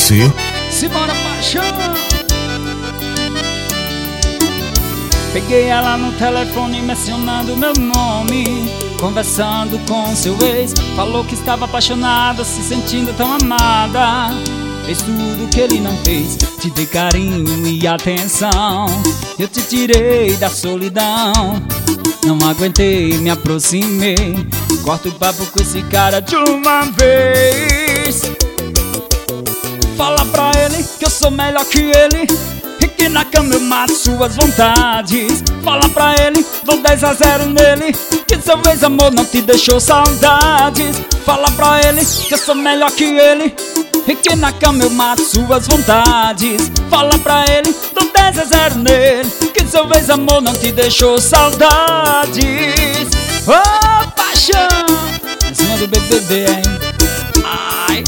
você. Simbora, paixão. Peguei ela no telefone mencionando meu nome, conversando com seu ex. Falou que estava apaixonada, se sentindo tão amada. Fez tudo que ele não fez, te dei carinho e atenção. Eu te tirei da solidão, não aguentei, me aproximei. Corta o papo com esse cara de uma vez. Fala pra ele que eu sou melhor que ele e que na cama eu mato suas vontades. Fala pra ele, dou 10-0 nele, que seu ex-amor não te deixou saudades. Fala pra ele que eu sou melhor que ele e que na cama eu mato suas vontades. Fala pra ele, dou 10-0 nele, que seu ex-amor não te deixou saudades. Oh, paixão! Em cima do BBB, hein? Ai!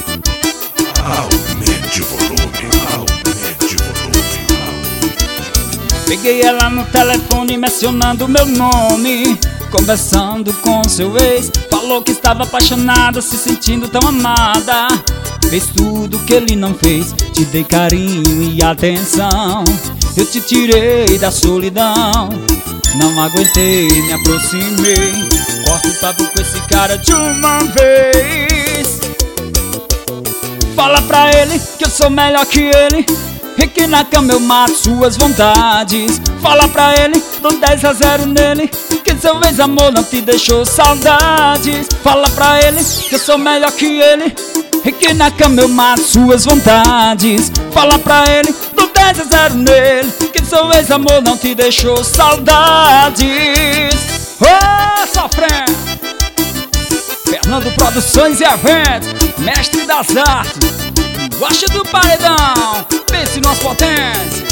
Aumente o volume, aumente o volume. Peguei ela no telefone mencionando meu nome, conversando com seu ex. Falou que estava apaixonada, se sentindo tão amada. Fez tudo que ele não fez, te dei carinho e atenção. Eu te tirei da solidão, não aguentei, me aproximei. Corta o papo com esse cara de uma vez. Fala pra ele que eu sou melhor que ele e que na cama eu mato suas vontades. Fala pra ele, dou 10-0 nele, que seu ex-amor não te deixou saudades. Fala pra ele que eu sou melhor que ele e que na cama eu mato suas vontades. Fala pra ele, dou 10-0 nele, que seu ex-amor não te deixou saudades. Ô, sofrendo! Fernando Produções e Eventos, mestre das artes. Gosta do paredão, pense nas potências.